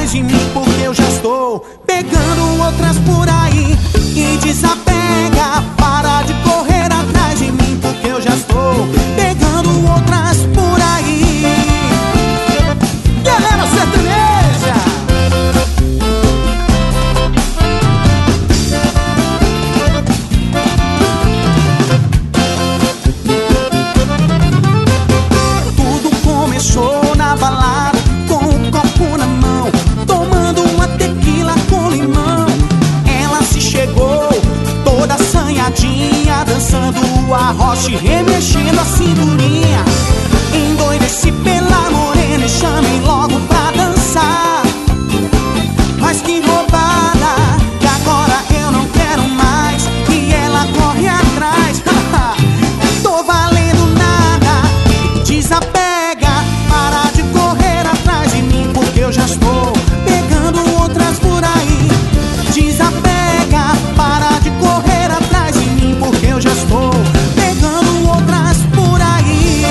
atrás de mim, porque eu já estou pegando outras por aí. E desapega, para de correr atrás de mim, porque eu já estou pegando outras por aí. Galera sertaneja! Tudo começou na balada, com um copo na mão, tomando uma tequila com limão. Ela se chegou, toda assanhadinha, dançando o arroche, remexendo a cinturinha. Endoideci pela morena e chamei logo pra dançar. Mas que roubada, que agora eu não quero mais, e ela corre atrás. Tô valendo nada, desapega, para de correr atrás de mim, porque eu já estou pegando outras por aí. Desapega, para de correr atrás de mim, porque eu já estou pegando outras por aí.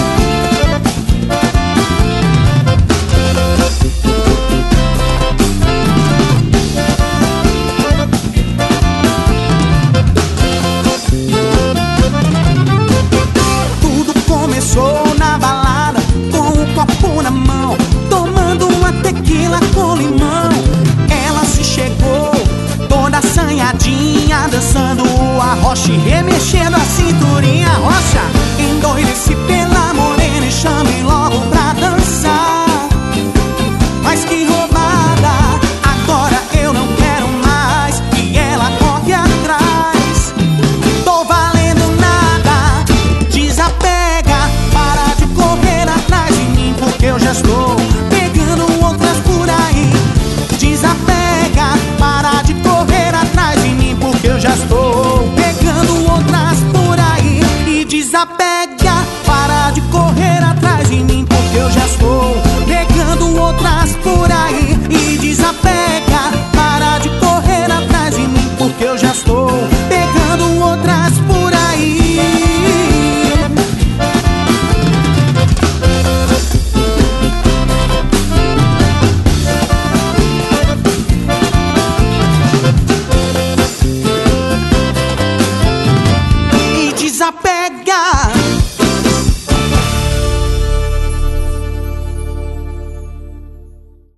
Tudo começou na balada, com um copo na mão, tomando uma tequila com limão. Ela se chegou, toda assanhadinha, dançando o arroche, remexendo a cinturinha. Rocha, endoideci pela morena e chamei logo pra dançar. Mas que roubada, agora eu não quero mais, e ela corre atrás. Tô valendo nada, desapega, para de correr atrás de mim, porque eu já estou pegando outras por aí. Desapega, para de correr atrás de mim, porque eu já estou pegando outras por aí. E desapega.